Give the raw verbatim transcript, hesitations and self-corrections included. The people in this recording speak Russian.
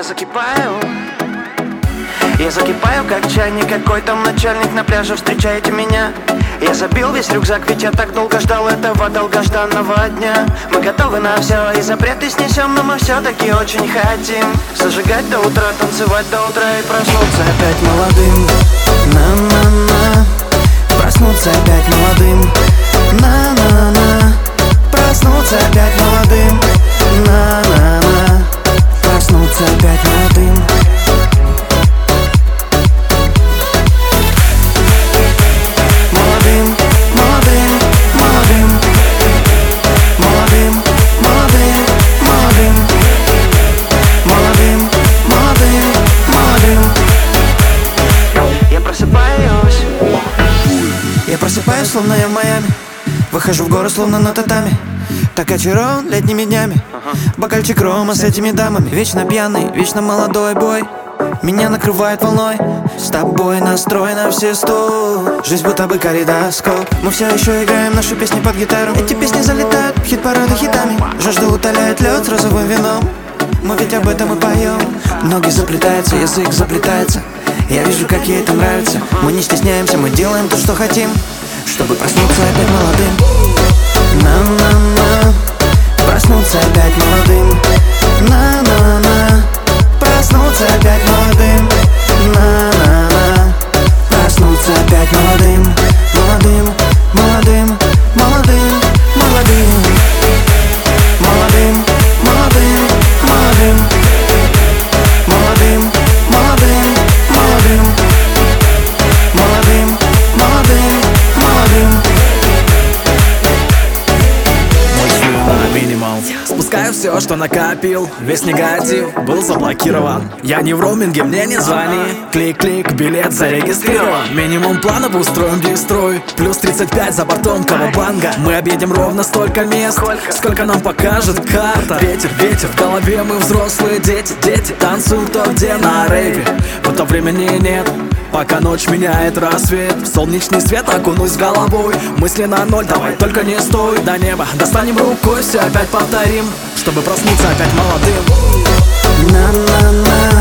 закипаю. Я закипаю, как чайник, какой там начальник на пляже, встречаете меня? Я забил весь рюкзак, ведь я так долго ждал этого долгожданного дня. Мы готовы на все и запреты снесем, но мы все-таки очень хотим зажигать до утра, танцевать до утра и проснуться опять молодым. На-на-на. Проснуться опять молодым. На-на-на. Проснуться опять молодым. На-на-на. Проснуться опять молодым. Молодым, молодым, молодым. Молодым, молодым, молодым. Молодым, молодым, молодым. Я просыпаюсь. Я просыпаюсь, словно я в Майами. Выхожу в горы, словно на татами. Так очарован летними днями. Бокальчик рома с этими дамами. Вечно пьяный, вечно молодой бой. Меня накрывает волной. С тобой настрой на все сто. Жизнь будто бы калейдоскоп. Мы все еще играем наши песни под гитару. Эти песни залетают в хит-парады хитами. Жажда утоляет лед с розовым вином. Мы ведь об этом и поем. Ноги заплетаются, язык заплетается. Я вижу, как ей это нравится. Мы не стесняемся, мы делаем то, что хотим, чтобы проснуться опять молодым. На-на-на. Проснуться опять молодым. На-на-на. Проснуться опять молодым. На-на-на. Проснуться опять молодым. Молодым, молодым, молодым, молодым. Молодым, молодым, молодым. Молодым, молодым, молодым. Молодым, молодым, молодым. Минимал. Спускаю все, что накопил. Весь негатив был заблокирован. Я не в роуминге, мне не звони. Клик-клик, билет зарегистрирован. Минимум планов устроим дестрой. Плюс тридцать пять за бортом кавабанга. Мы объедем ровно столько мест, сколько нам покажет карта. Ветер, ветер, в голове мы взрослые дети. Дети танцуют то, где на рейве. Будто времени нет, пока ночь меняет рассвет. В солнечный свет окунусь головой. Мысли на ноль, давай только не стой. До неба достанем рукой, все опять повторим, чтобы проснуться опять молодым. На-на-на.